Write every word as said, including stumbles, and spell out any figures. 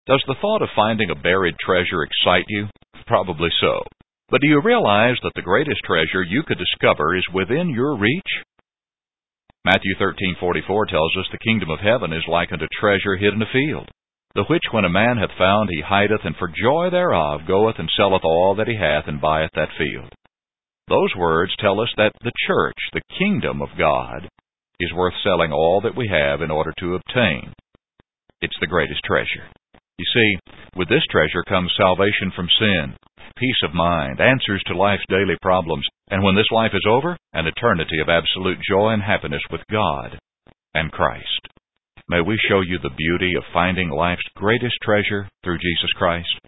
Does the thought of finding a buried treasure excite you? Probably so. But do you realize that the greatest treasure you could discover is within your reach? Matthew thirteen forty-four tells us the kingdom of heaven is like unto treasure hid in a field, the which when a man hath found he hideth, and for joy thereof goeth and selleth all that he hath, and buyeth that field. Those words tell us that the church, the kingdom of God, is worth selling all that we have in order to obtain. It's the greatest treasure. You see, with this treasure comes salvation from sin, peace of mind, answers to life's daily problems, and when this life is over, an eternity of absolute joy and happiness with God and Christ. May we show you the beauty of finding life's greatest treasure through Jesus Christ.